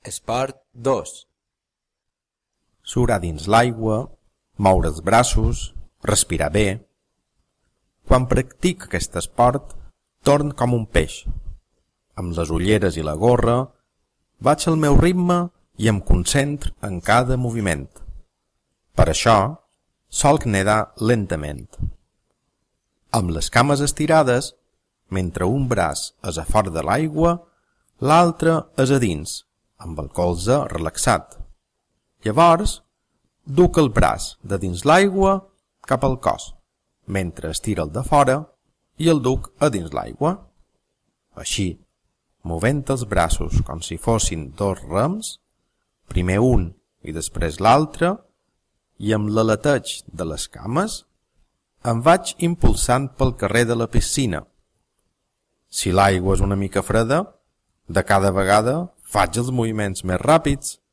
Esport 2. Surar dins l'aigua, moure els braços, respirar bé. Quan practic aquest esport, torn com un peix. Amb les ulleres i la gorra, vaig al meu ritme i em concentro en cada moviment. Per això, solc nedar lentament. Amb les cames estirades, mentre un braç és a fora de l'aigua, l'altre és a dins, amb el colze relaxat. Llavors, duc el braç de dins l'aigua cap al cos, mentre estira el de fora i el duc a dins l'aigua. Així, movent els braços com si fossin dos rems, primer un i després l'altre, i amb l'aleteig de les cames, em vaig impulsant pel carrer de la piscina. Si l'aigua és una mica freda, de cada vegada faig els moviments més ràpids.